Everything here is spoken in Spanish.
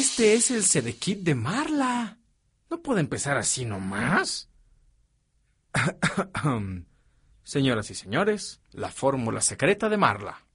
Este es el Sedekit de Marla. No puede empezar así nomás. Señoras y señores, la fórmula secreta de Marla.